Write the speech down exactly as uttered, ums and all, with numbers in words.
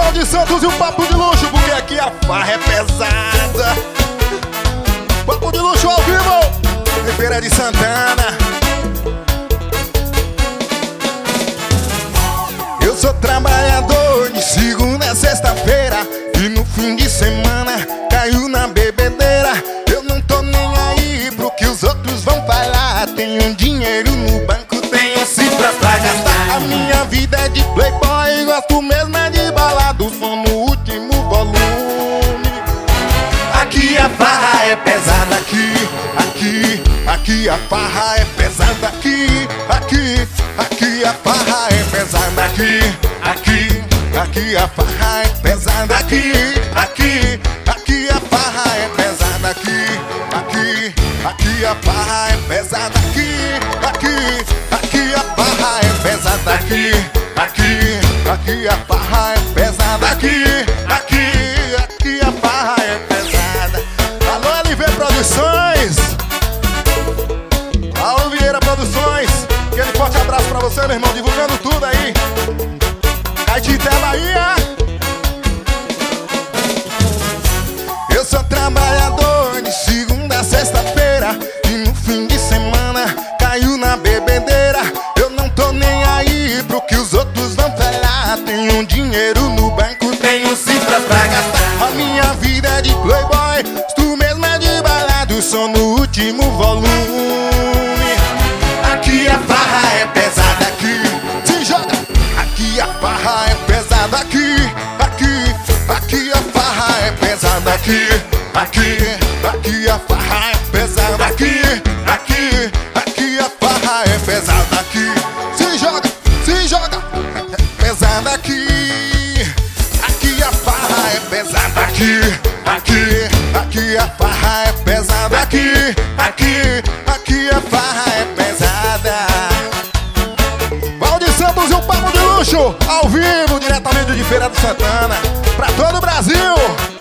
Valdir Santos e o Papo de Luxo, porque aqui a farra é pesada. Papo de Luxo ao vivo em Feira de Santana. Eu sou trabalhador de segunda a sexta-feira, e no fim de semana caiu na bebedeira. Eu não tô nem aí pro que os outros vão falar. Tenho dinheiro no banco, tenho cifras pra gastar. A minha vida é de playboy, gosto mesmo é de balada, o som no último volume. Aqui a farra é pesada, aqui, aqui, aqui a farra é pesada, aqui, aqui, aqui a farra é pesada, aqui, aqui, aqui a farra é pesada, aqui, aqui, aqui a farra é pesada, aqui, aqui, aqui a farra é pesada, aqui, aqui, aqui a farra é pesada, aqui, aqui, aqui a farra é pesada, aqui, aqui, aqui a farra é pesada. Alô, L V Produções, alô, Vieira Produções, aquele forte abraço pra você, meu irmão, divulgando tudo aí. Caetité, Bahia. Eu sou trabalhador de segunda a sexta-feira, e no fim de semana caiu na bebedeira. Eu não tô nem aí pro que os outros vão falar. Tenho dinheiro no banco, tenho cifras pra gastar. A minha vida é de playboy, tu mesmo é de balada, o som no último volume. Aqui a farra é pesada, aqui, se joga. Aqui a farra é pesada, aqui, aqui, aqui a farra é pesada, aqui, aqui, aqui a farra é pesada, aqui, aqui, aqui a farra é pesada, aqui, se joga, se joga, é pesada aqui, aqui a farra é pesada, aqui, aqui, aqui a farra é pesada, aqui, aqui, aqui a farra é pesada. Valdir Santos e o Papo de Luxo, ao vivo, diretamente de Feira de Santana, pra todo o Brasil.